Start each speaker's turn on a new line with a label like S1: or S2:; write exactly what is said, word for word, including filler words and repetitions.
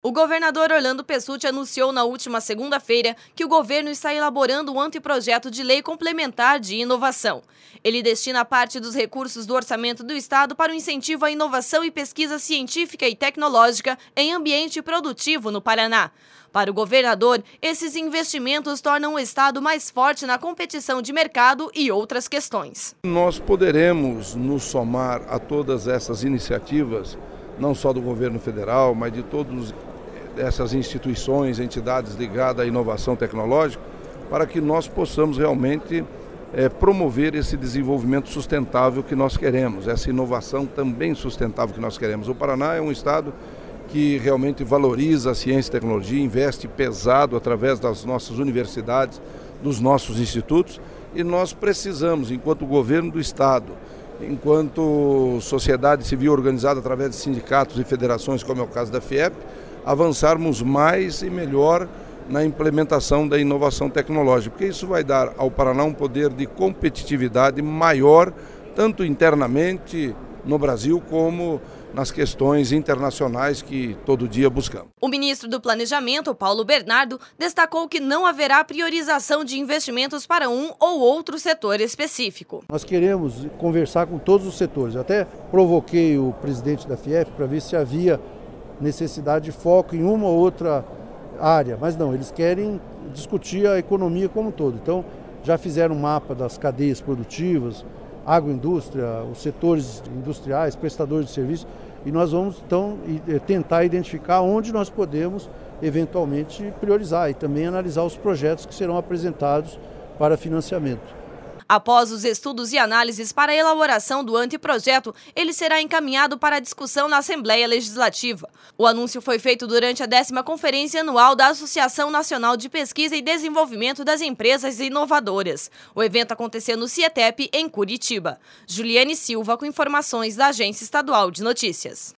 S1: O governador Orlando Pessutti anunciou na última segunda-feira que o governo está elaborando um anteprojeto de lei complementar de inovação. Ele destina parte dos recursos do orçamento do Estado para o incentivo à inovação e pesquisa científica e tecnológica em ambiente produtivo no Paraná. Para o governador, esses investimentos tornam o Estado mais forte na competição de mercado e outras questões.
S2: Nós poderemos nos somar a todas essas iniciativas, não só do governo federal, mas de todas essas instituições, entidades ligadas à inovação tecnológica, para que nós possamos realmente é, promover esse desenvolvimento sustentável que nós queremos, essa inovação também sustentável que nós queremos. O Paraná é um estado que realmente valoriza a ciência e tecnologia, investe pesado através das nossas universidades, dos nossos institutos, e nós precisamos, enquanto governo do estado, enquanto sociedade civil organizada através de sindicatos e federações, como é o caso da FIEP, avançarmos mais e melhor na implementação da inovação tecnológica, porque isso vai dar ao Paraná um poder de competitividade maior, tanto internamente no Brasil como nas questões internacionais que todo dia buscamos.
S1: O ministro do Planejamento, Paulo Bernardo, destacou que não haverá priorização de investimentos para um ou outro setor específico.
S3: Nós queremos conversar com todos os setores. Eu até provoquei o presidente da FIEP para ver se havia necessidade de foco em uma ou outra área, mas não, eles querem discutir a economia como um todo. Então, já fizeram um mapa das cadeias produtivas, agroindústria, os setores industriais, prestadores de serviços, e nós vamos então tentar identificar onde nós podemos eventualmente priorizar e também analisar os projetos que serão apresentados para financiamento.
S1: Após os estudos e análises para a elaboração do anteprojeto, ele será encaminhado para discussão na Assembleia Legislativa. O anúncio foi feito durante a décima Conferência Anual da Associação Nacional de Pesquisa e Desenvolvimento das Empresas Inovadoras. O evento aconteceu no CIETEP, em Curitiba. Juliane Silva, com informações da Agência Estadual de Notícias.